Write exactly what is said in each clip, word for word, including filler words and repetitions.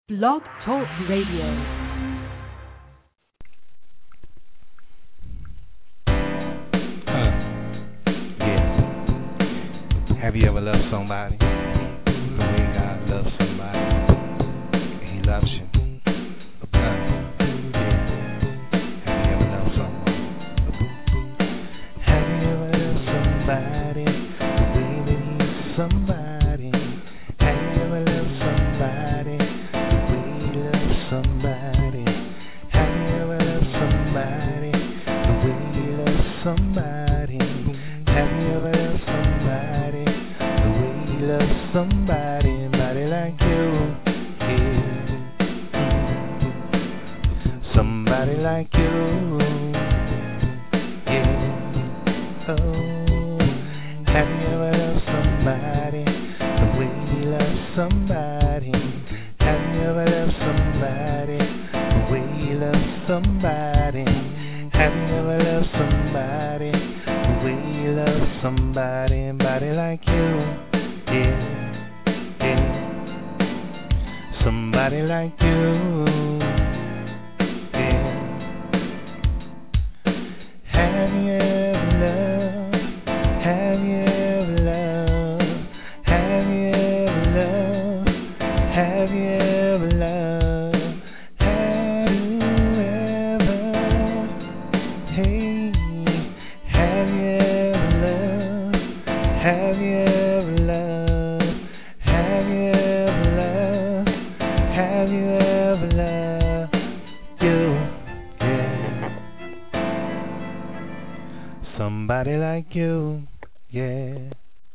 Blog Talk Radio. Have you ever loved somebody the way God loves somebody? And He loves you. Uh, yeah. Have you ever loved someone? Have you ever loved somebody the way that He's somebody? Have you ever loved somebody the way He loves somebody? Have you ever loved somebody the way He loves somebody? Have you ever loved somebody? Love somebody, somebody like you, yeah. Somebody like you, yeah. Oh, have you ever loved somebody the way you love somebody? Have you ever loved somebody the way you love somebody? Have you ever loved somebody the way you love somebody, somebody like you? Yeah, yeah, somebody like you, yeah. Have you ever loved, have you ever loved, have you ever loved, have you ever loved, have you ever, hey, have you ever loved, have you ever loved? Somebody like you, yeah.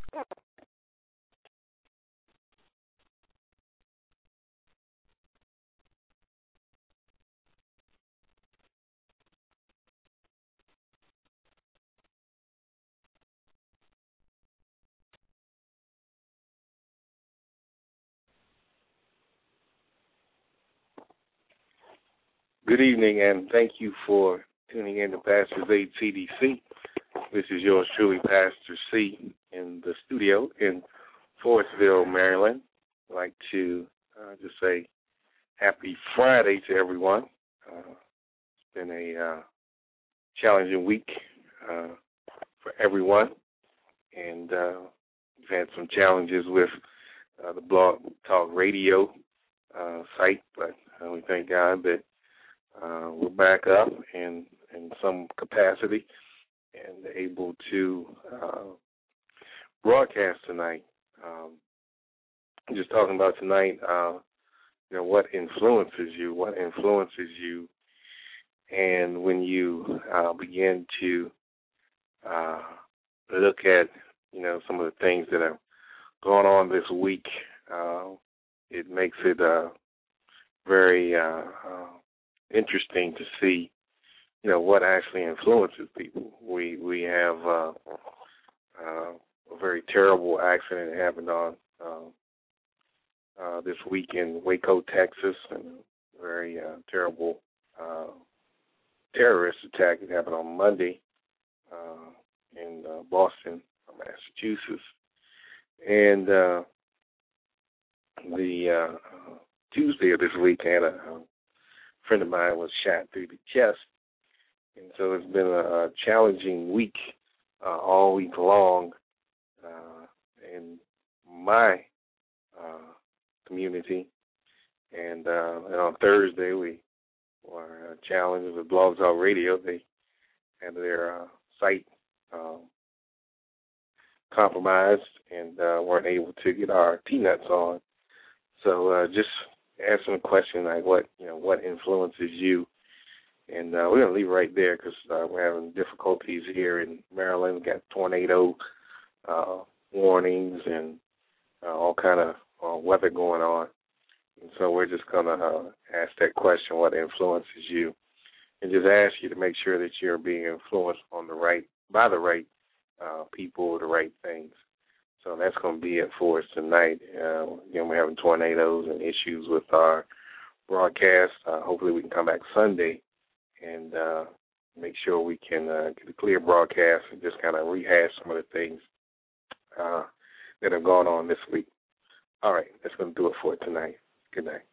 Good evening, and thank you for tuning in to Pastor's Aid C D C. This is yours truly, Pastor C, in the studio in Forestville, Maryland. I'd like to uh, just say happy Friday to everyone. Uh, it's been a uh, challenging week uh, for everyone, and uh, we've had some challenges with uh, the Blog Talk Radio uh, site, but uh, we thank God that uh, we're back up in, in some capacity and able to uh, broadcast tonight. Um, just talking about tonight, uh, you know, what influences you, what influences you, and when you uh, begin to uh, look at, you know, some of the things that have gone on this week, uh, it makes it uh, very uh, uh, interesting to see, you know, what actually influences people. We we have uh, uh, a very terrible accident that happened on uh, uh, this week in Waco, Texas, and a very uh, terrible uh, terrorist attack that happened on Monday uh, in uh, Boston, Massachusetts. And uh, the uh, uh, Tuesday of this week, I had a, a friend of mine was shot through the chest. And so it's been a, a challenging week uh, all week long uh, in my uh, community. And, uh, and on Thursday, we were challenged with Blog Talk Radio. They had their uh, site um, compromised and uh, weren't able to get our T-Nuts on. So uh, just asking a question like, what you know, what influences you? And uh, we're going to leave it right there because uh, we're having difficulties here in Maryland. We've got tornado uh, warnings and uh, all kind of uh, weather going on. And so we're just going to uh, ask that question, what influences you? And just ask you to make sure that you're being influenced on the right, by the right uh, people, the right things. So that's going to be it for us tonight. Uh, you know, we're having tornadoes and issues with our broadcast. Uh, hopefully we can come back Sunday and uh, make sure we can uh, get a clear broadcast and just kind of rehash some of the things uh, that have gone on this week. All right, that's going to do it for tonight. Good night.